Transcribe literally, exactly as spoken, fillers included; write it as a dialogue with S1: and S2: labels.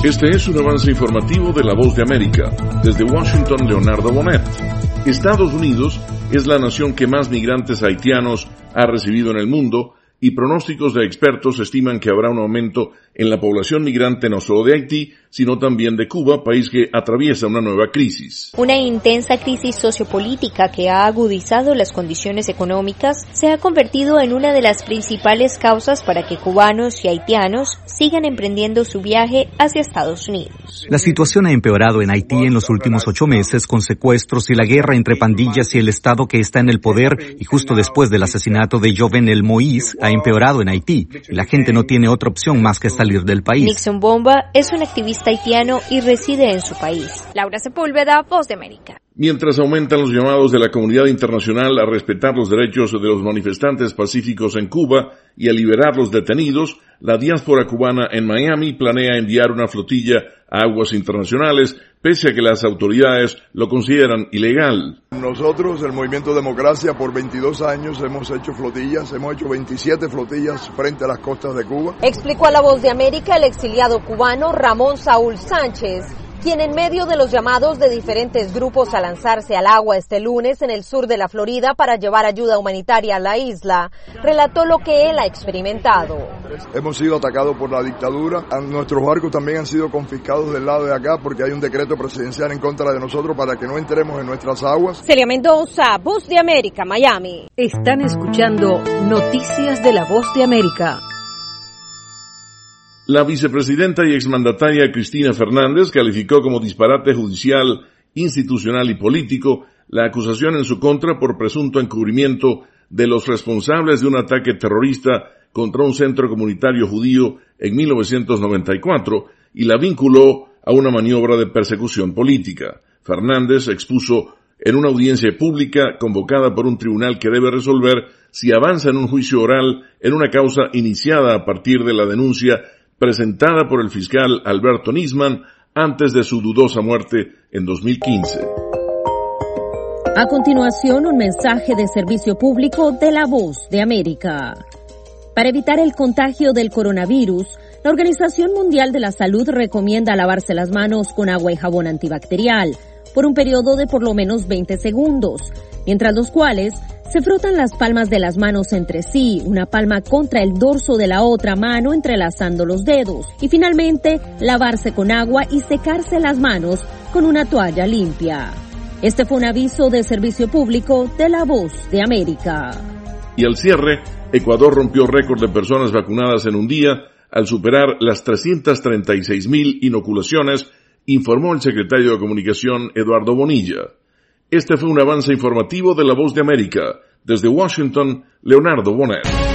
S1: Este es un avance informativo de La Voz de América. Desde Washington, Leonardo Bonet. Estados Unidos es la nación que más migrantes haitianos ha recibido en el mundo y pronósticos de expertos estiman que habrá un aumento en la población migrante no solo de Haití, sino también de Cuba, país que atraviesa una nueva crisis.
S2: Una intensa crisis sociopolítica que ha agudizado las condiciones económicas se ha convertido en una de las principales causas para que cubanos y haitianos sigan emprendiendo su viaje hacia Estados Unidos.
S3: La situación ha empeorado en Haití en los últimos ocho meses con secuestros y la guerra entre pandillas y el Estado que está en el poder, y justo después del asesinato de Jovenel Moïse ha empeorado en Haití y la gente no tiene otra opción más que salir del país.
S2: Nixon Bomba es un activista haitiano y reside en su país. Laura Sepúlveda, Voz de América.
S1: Mientras aumentan los llamados de la comunidad internacional a respetar los derechos de los manifestantes pacíficos en Cuba y a liberar los detenidos, la diáspora cubana en Miami planea enviar una flotilla a aguas internacionales, pese a que las autoridades lo consideran ilegal.
S4: Nosotros, el Movimiento Democracia, por veintidós años hemos hecho flotillas, hemos hecho veintisiete flotillas frente a las costas de Cuba.
S5: Explicó a La Voz de América el exiliado cubano Ramón Saúl Sánchez, quien en medio de los llamados de diferentes grupos a lanzarse al agua este lunes en el sur de la Florida para llevar ayuda humanitaria a la isla, relató lo que él ha experimentado.
S4: Hemos sido atacados por la dictadura, nuestros barcos también han sido confiscados del lado de acá porque hay un decreto presidencial en contra de nosotros para que no entremos en nuestras aguas.
S5: Celia Mendoza, Voz de América, Miami.
S6: Están escuchando Noticias de La Voz de América.
S1: La vicepresidenta y exmandataria Cristina Fernández calificó como disparate judicial, institucional y político la acusación en su contra por presunto encubrimiento de los responsables de un ataque terrorista contra un centro comunitario judío en mil novecientos noventa y cuatro y la vinculó a una maniobra de persecución política. Fernández expuso en una audiencia pública convocada por un tribunal que debe resolver si avanza en un juicio oral en una causa iniciada a partir de la denuncia presentada por el fiscal Alberto Nisman antes de su dudosa muerte en dos mil quince.
S6: A continuación, un mensaje de servicio público de La Voz de América. Para evitar el contagio del coronavirus, la Organización Mundial de la Salud recomienda lavarse las manos con agua y jabón antibacterial por un periodo de por lo menos veinte segundos, mientras los cuales se frotan las palmas de las manos entre sí, una palma contra el dorso de la otra mano entrelazando los dedos, y finalmente lavarse con agua y secarse las manos con una toalla limpia. Este fue un aviso de servicio público de La Voz de América.
S1: Y al cierre, Ecuador rompió récord de personas vacunadas en un día al superar las trescientas treinta y seis mil inoculaciones, informó el secretario de Comunicación Eduardo Bonilla. Este fue un avance informativo de La Voz de América. Desde Washington, Leonardo Bonet.